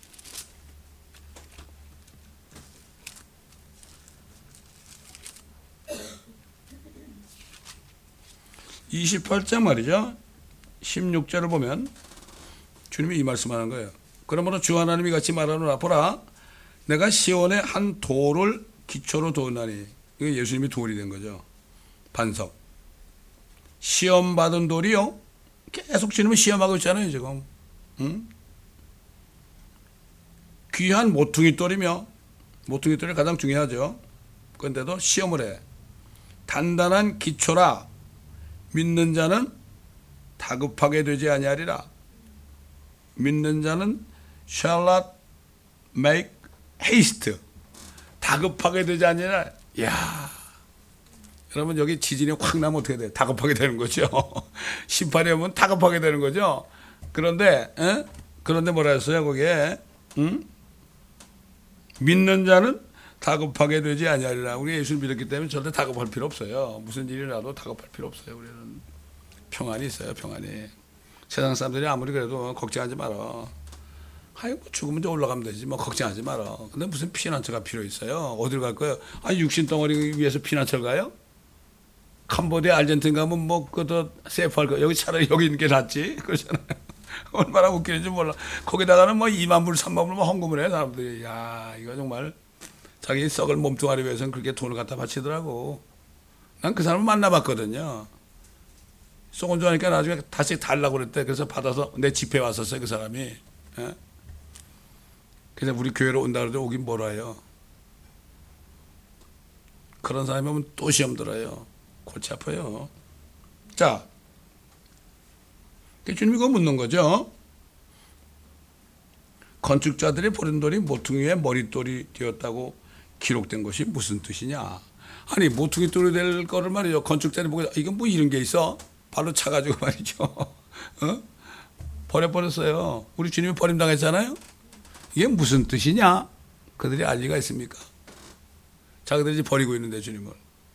S1: 28장 말이죠. 16절을 보면 주님이 이 말씀하는 거예요. 그러므로 주 하나님이 같이 말하노라. 보라, 내가 시온에 한 돌을 기초로 두었나니. 이게 예수님이 돌이 된 거죠. 반석. 시험받은 돌이요. 계속 주님은 시험하고 있잖아요, 지금. 귀한 모퉁이 돌이며, 모퉁이 돌이 가장 중요하죠. 그런데도 시험을 해. 단단한 기초라. 믿는 자는 다급하게 되지 아니하리라. 믿는 자는 shall not make haste. 다급하게 되지 아니하리라. 이야, 여러분 여기 지진이 확 나면 어떻게 돼요? 다급하게 되는 거죠. 심판이 오면 다급하게 되는 거죠. 그런데 그런데 뭐라 했어요 거기에? 믿는 자는 다급하게 되지 아니하리라. 우리 예수를 믿었기 때문에 절대 다급할 필요 없어요. 무슨 일이 나도 다급할 필요 없어요. 우리는 평안이 있어요. 평안이. 세상 사람들이 아무리 그래도 걱정하지 마라. 아이고 죽으면 이제 올라가면 되지 뭐 걱정하지 마라. 근데 무슨 피난처가 필요 있어요? 어딜 갈 거예요? 아니 육신 덩어리 위에서 피난처를 가요? 캄보디아 아르헨티나 가면 뭐 그것도 세이프할 거 여기 차라리 여기 있는 게 낫지 그러잖아요. 얼마나 웃기는지 몰라. 거기다가는 뭐 2만 불 3만 불 뭐 헌금을 해 사람들이. 야 이거 정말 자기 썩을 몸뚱아리 위해서는 그렇게 돈을 갖다 바치더라고. 난 그 사람을 만나봤거든요. 썩은 줄 아니까 나중에 다시 달라고 그랬대. 그래서 받아서 내 집에 왔었어요 그 사람이. 예? 그래서 우리 교회로 온다 그러더니 오긴 뭐라 해요. 그런 사람이 오면 또 시험 들어요. 골치 아파요. 자, 주님이 그거 묻는 거죠. 건축자들이 버린 돌이 모퉁이 위에 머릿돌이 되었다고 기록된 것이 무슨 뜻이냐. 아니 모퉁이 돌이 될 거를 말이죠. 건축자들이 보고 이건 뭐 이런 게 있어? 발로 차가지고 말이죠. 버려버렸어요. 우리 주님이 버림당했잖아요. 이게 무슨 뜻이냐? 그들이 알 리가 있습니까? 자기들이 버리고 있는데 주님을.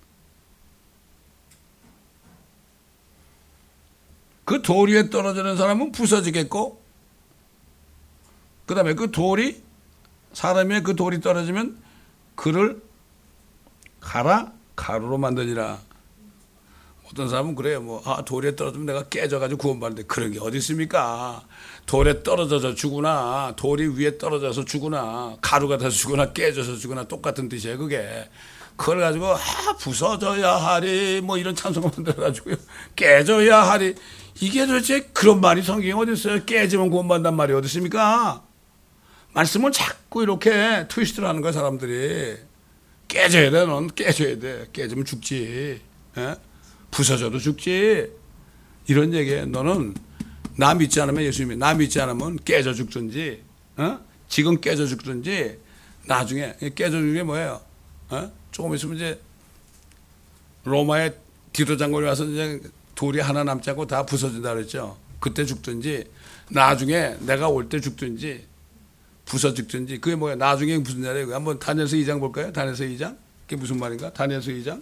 S1: 그 돌 위에 떨어지는 사람은 부서지겠고, 그 다음에 그 돌이, 사람의 그 돌이 떨어지면 그를 가루로 만드니라. 어떤 사람은 그래요. 돌에 떨어지면 내가 깨져가지고 구원받는데 그런 게 어디 있습니까? 돌에 떨어져서 죽으나, 돌이 위에 떨어져서 죽으나, 가루가 돼서 죽으나, 깨져서 죽으나 똑같은 뜻이에요, 그게. 그걸 가지고, 부서져야 하리, 뭐 이런 찬송을 만들어가지고요. 깨져야 하리. 이게 도대체 그런 말이 성경에 어디 있어요? 깨지면 구원받는단 말이 어디 있습니까? 말씀을 자꾸 이렇게 트위스트를 하는 거야, 사람들이. 깨져야 돼, 넌 깨져야 돼. 깨지면 죽지. 예? 부서져도 죽지. 이런 얘기에 너는 나 믿지 않으면 예수님이 나 믿지 않으면 깨져 죽든지, 지금 깨져 죽든지, 나중에 깨져 죽는 게 뭐예요? 조금 있으면 이제 로마의 디도 장군이 와서 이제 돌이 하나 남지 않고 다 부서진다 그랬죠. 그때 죽든지, 나중에 내가 올 때 죽든지, 부서 죽든지. 그게 뭐예요? 나중에 무슨 날이에요? 한번 다니엘서 2장 볼까요? 다니엘서 2장? 그게 무슨 말인가? 다니엘서 2장.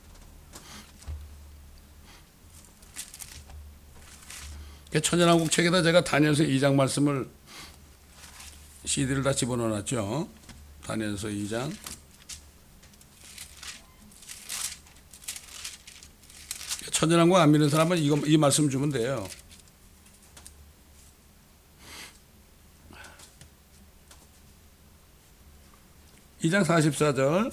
S1: 천연왕국 책에다 제가 다니엘서 2장 말씀을 CD를 다 집어넣어놨죠. 다니엘서 2장. 천연왕국 안 믿는 사람은 이 말씀 주면 돼요. 이 장 44절.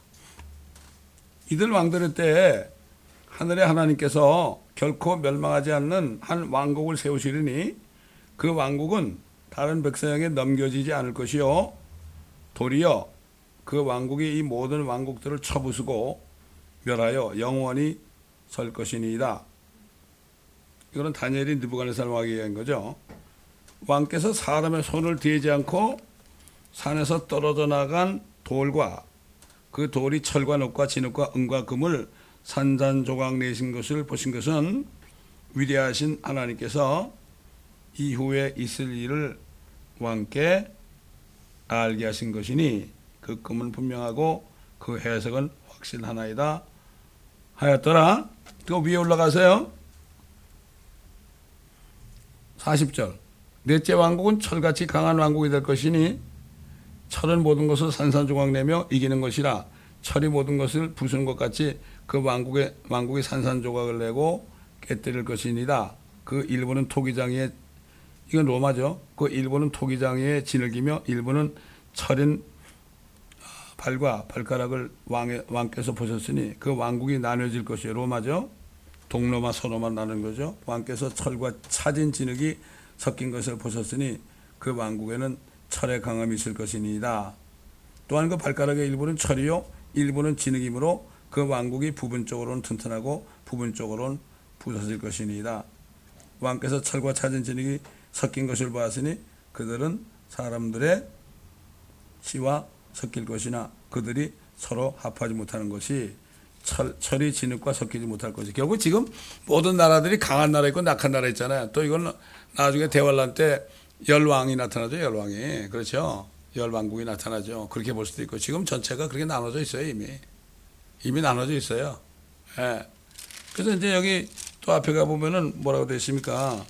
S1: 이들 왕들의 때에 하늘의 하나님께서 결코 멸망하지 않는 한 왕국을 세우시리니 그 왕국은 다른 백성에게 넘겨지지 않을 것이요 도리어 그 왕국이 이 모든 왕국들을 쳐부수고 멸하여 영원히 설 것이니이다. 이거는 다니엘이 느부갓네살 왕에게 얘기한 거죠. 왕께서 사람의 손을 대지 않고 산에서 떨어져 나간 돌과 그 돌이 철과 놋과 진흙과 은과 금을 산산조각 내신 것을 보신 것은 위대하신 하나님께서 이후에 있을 일을 왕께 알게 하신 것이니 그 금은 분명하고 그 해석은 확실하나이다 하였더라. 그 위에 올라가세요. 40절. 넷째 왕국은 철같이 강한 왕국이 될 것이니 철은 모든 것을 산산조각 내며 이기는 것이라 철이 모든 것을 부수는 것 같이 그 왕국이 산산조각을 내고 깨뜨릴 것이니라. 그 일부는 토기장이에, 이건 로마죠. 그 일부는 토기장이에 진흙이며 일부는 철인 발과 발가락을 왕께서 보셨으니 그 왕국이 나눠질 것이에요. 로마죠. 동로마 서로마 나는 거죠. 왕께서 철과 차진 진흙이 섞인 것을 보셨으니 그 왕국에는 철의 강함이 있을 것이니이다. 또한 그 발가락의 일부는 철이요 일부는 진흙이므로 그 왕국이 부분적으로는 튼튼하고 부분적으로는 부서질 것이니이다. 왕께서 철과 차진 진흙이 섞인 것을 보았으니 그들은 사람들의 씨와 섞일 것이나 그들이 서로 합하지 못하는 것이 철이 진흙과 섞이지 못할 것이. 결국 지금 모든 나라들이 강한 나라 있고 약한 나라 있잖아요. 또 이건 나중에 대환란 때 열왕이 나타나죠. 열왕이. 그렇죠. 열왕국이 나타나죠. 그렇게 볼 수도 있고 지금 전체가 그렇게 나눠져 있어요. 이미 나눠져 있어요. 예. 그래서 이제 여기 또 앞에 가보면은 뭐라고 되어 있습니까?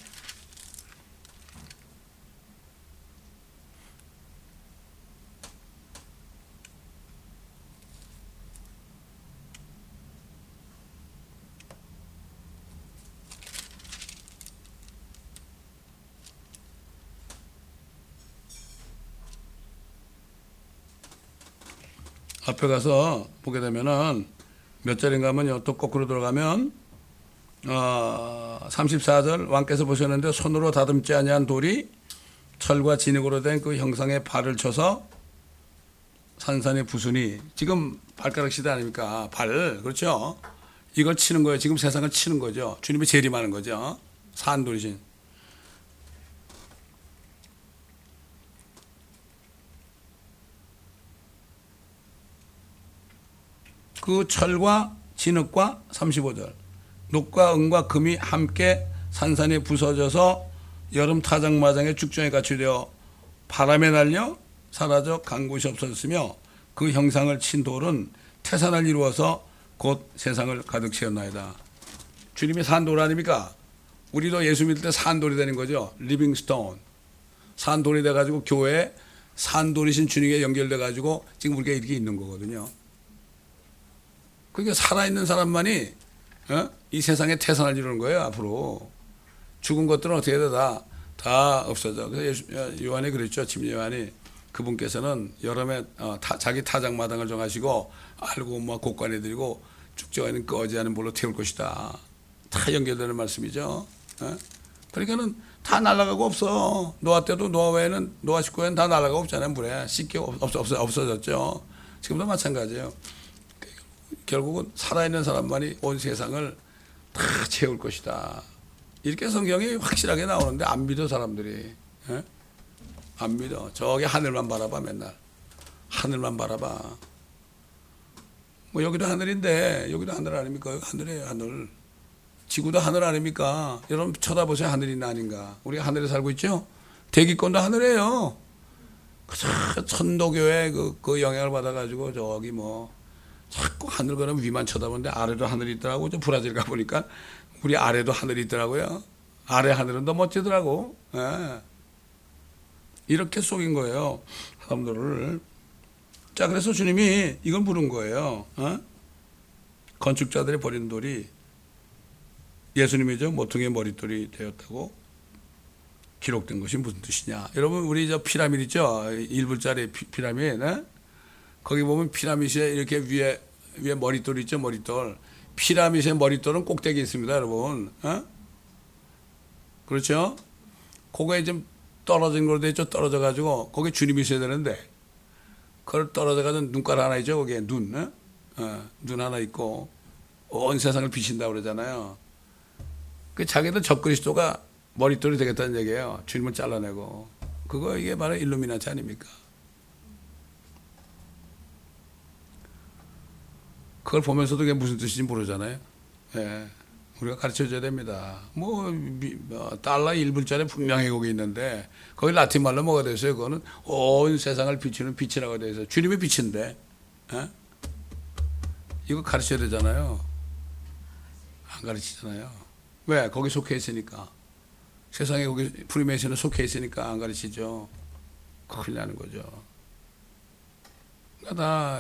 S1: 앞에 가서 보게 되면은 몇 절인가 하면요. 또 거꾸로 들어가면 34절 왕께서 보셨는데 손으로 다듬지 아니한 돌이 철과 진흙으로 된 그 형상에 발을 쳐서 산산이 부수니 지금 발가락 시대 아닙니까? 발. 그렇죠? 이걸 치는 거예요. 지금 세상을 치는 거죠. 주님이 재림하는 거죠. 산돌이신. 그 철과 진흙과 35절 녹과 은과 금이 함께 산산이 부서져서 여름 타작마장의 죽정에 갇히되어 바람에 날려 사라져 간 곳이 없었으며 그 형상을 친 돌은 태산을 이루어서 곧 세상을 가득 채웠나이다. 주님이 산돌 아닙니까? 우리도 예수 믿을 때 산돌이 되는 거죠. 리빙스톤. 산돌이 돼가지고 교회에 산돌이신 주님에 연결돼가지고 지금 우리가 이렇게 있는 거거든요. 그러니까 살아있는 사람만이 이 세상에 태산을 이루는 거예요. 앞으로 죽은 것들은 어떻게 돼? 다 없어져. 그래서 요한이 그랬죠. 침례 요한이 그분께서는 여름에 자기 타작마당을 정하시고 알고 뭐 곡관에 드리고 죽정에는 꺼지 않은 불로 태울 것이다. 다 연결되는 말씀이죠. 그러니까는 다 날아가고 없어. 노아 때도 노아 외에는 노아 식구에는 다 날아가고 없잖아요. 물에 씻겨 없어졌죠. 지금도 마찬가지예요. 결국은 살아있는 사람만이 온 세상을 다 채울 것이다. 이렇게 성경이 확실하게 나오는데 안 믿어 사람들이. 안 믿어. 저기 하늘만 바라봐 맨날. 하늘만 바라봐. 뭐 여기도 하늘인데 여기도 하늘 아닙니까? 여기 하늘이에요. 하늘. 지구도 하늘 아닙니까? 여러분 쳐다보세요. 하늘이나 아닌가. 우리가 하늘에 살고 있죠? 대기권도 하늘이에요. 천도교의 그 영향을 받아가지고 저기 뭐 자꾸 하늘 그러면 위만 쳐다보는데 아래도 하늘이 있더라고. 저 브라질 가보니까 우리 아래도 하늘이 있더라고요. 아래 하늘은 더 멋지더라고. 예. 이렇게 속인 거예요. 사람들을. 자, 그래서 주님이 이걸 물은 거예요. 건축자들이 버린 돌이 예수님이죠. 모퉁이의 머릿돌이 되었다고 기록된 것이 무슨 뜻이냐. 여러분, 우리 저 피라미드 있죠? 1불짜리 피라미드. 거기 보면 피라미드에 이렇게 위에 머릿돌 있죠, 머릿돌. 피라미드의 머릿돌은 꼭대기에 있습니다, 여러분. 그렇죠? 그거에 좀 떨어진 걸로 돼 있죠, 떨어져가지고. 거기 주님이 있어야 되는데, 그걸 떨어져가지고 눈깔 하나 있죠, 거기에 눈. 눈 하나 있고, 온 세상을 비친다고 그러잖아요. 그 자기들 적그리스도가 머릿돌이 되겠다는 얘기예요. 주님을 잘라내고. 그거 이게 바로 일루미나티 아닙니까? 그걸 보면서도 그게 무슨 뜻인지 모르잖아요. 예. 우리가 가르쳐 줘야 됩니다. 달러 1불짜리 분명히 거기 있는데, 거기 라틴 말로 뭐가 됐어요? 그거는 온 세상을 비추는 빛이라고 되어 있어요. 주님이 빛인데, 이거 가르쳐야 되잖아요. 안 가르치잖아요. 왜? 거기 속해 있으니까. 세상에 거기 프리메이슨은 속해 있으니까 안 가르치죠. 큰일 나는 거죠. 다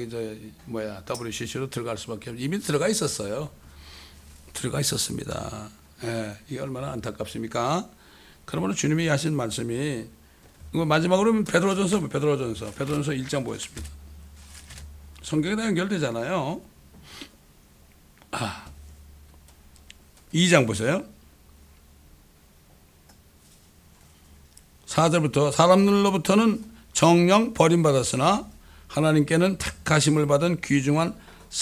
S1: WCC로 들어갈 수밖에 없어요. 이미 들어가 있었어요. 들어가 있었습니다. 예, 이게 얼마나 안타깝습니까? 그러면 주님이 하신 말씀이 마지막으로 베드로전서 1장 보였습니다. 성경에 다 연결되잖아요. 2장 보세요. 4절부터 사람들로부터는 정령 버림받았으나 하나님께는 택하심을 받은 귀중한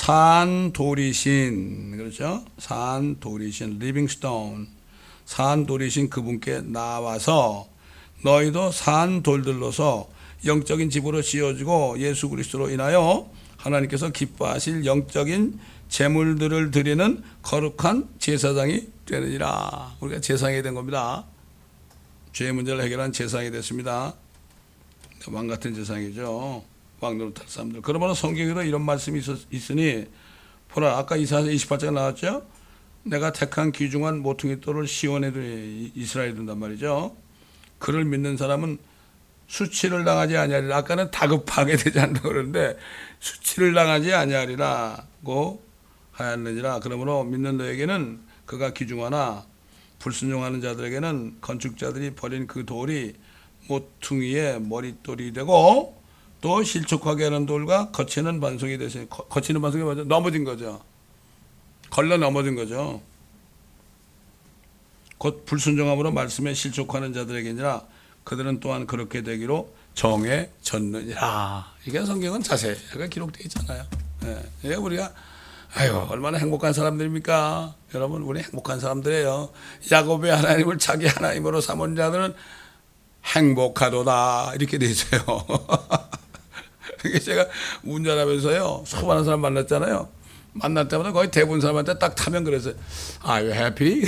S1: 산돌이신, 그렇죠? 산돌이신, 리빙스톤, 산돌이신 그분께 나와서 너희도 산돌들로서 영적인 집으로 지어지고 예수 그리스도로 인하여 하나님께서 기뻐하실 영적인 제물들을 드리는 거룩한 제사장이 되느니라. 우리가 제사장이 된 겁니다. 죄의 문제를 해결한 제사장이 됐습니다. 왕 같은 제사장이죠. 왕 노릇할 사람들. 그러므로 성경에도 이런 말씀이 있으니 보라, 아까 이사야 28장 나왔죠. 내가 택한 귀중한 모퉁이 돌을 시온에 두니, 이스라엘에 둔단 말이죠. 그를 믿는 사람은 수치를 당하지 아니하리라. 아까는 다급하게 되지 않는다고 그러는데 수치를 당하지 아니하리라고 하였느니라. 그러므로 믿는 너에게는 그가 귀중하나 불순종하는 자들에게는 건축자들이 버린 그 돌이 모퉁이의 머릿돌이 되고 또 실족하게 하는 돌과 거치는 반석이 되세요. 거치는 반석이 뭐죠? 넘어진 거죠. 걸러 넘어진 거죠. 곧 불순종함으로 말씀에 실족하는 자들에게니라. 그들은 또한 그렇게 되기로 정해졌느니라. 이게 성경은 자세하게 기록되어 있잖아요. 예. 우리가 얼마나 행복한 사람들입니까? 여러분, 우리 행복한 사람들이에요. 야곱의 하나님을 자기 하나님으로 삼은 자들은 행복하도다 이렇게 돼 있어요. 제가 운전하면서요 수많은 사람 만났잖아요. 만날 때마다 거의 대부분 사람한테 딱 타면 그래서 Are you happy?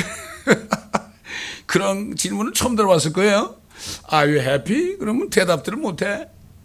S1: 그런 질문을 처음 들어봤을 거예요. Are you happy? 그러면 대답들을 못해.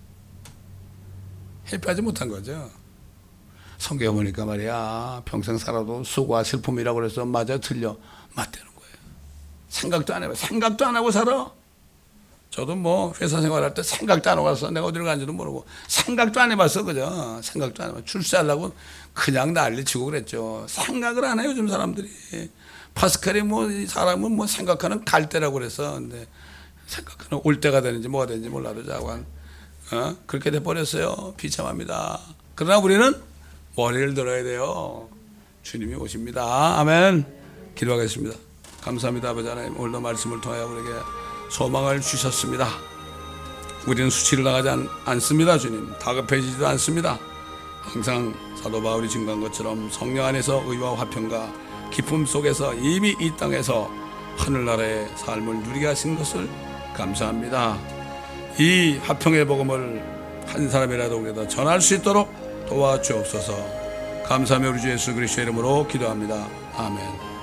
S1: 해피하지 못한 거죠. 성경에 보니까 말이야, 평생 살아도 수고와 슬픔이라고 그래서 맞아 틀려 맞대는 거예요. 생각도 안 해봐. 생각도 안 하고 살아. 저도 뭐 회사 생활할 때 생각도 안 하고 왔어. 내가 어디로 간지도 모르고 생각도 안 해봤어. 그죠? 생각도 안 해봐. 출세하려고 그냥 난리치고 그랬죠. 생각을 안 해요 요즘 사람들이. 파스칼이 뭐 이 사람은 뭐 생각하는 갈대라고 그랬어. 근데 생각하는 올 때가 되는지 뭐가 되는지 몰라도 자관 그렇게 돼버렸어요. 비참합니다. 그러나 우리는 머리를 들어야 돼요. 주님이 오십니다. 아멘. 기도하겠습니다. 감사합니다. 아버지 하나님, 오늘도 말씀을 통하여 우리에게 소망을 주셨습니다. 우리는 수치를 당하지 않습니다. 주님, 다급해지지도 않습니다. 항상 사도 바울이 증거한 것처럼 성령 안에서 의와 화평과 기쁨 속에서 이미 이 땅에서 하늘나라의 삶을 누리게 하신 것을 감사합니다. 이 화평의 복음을 한 사람이라도 우리가 전할 수 있도록 도와주옵소서. 감사하며 우리 주 예수 그리스도의 이름으로 기도합니다. 아멘.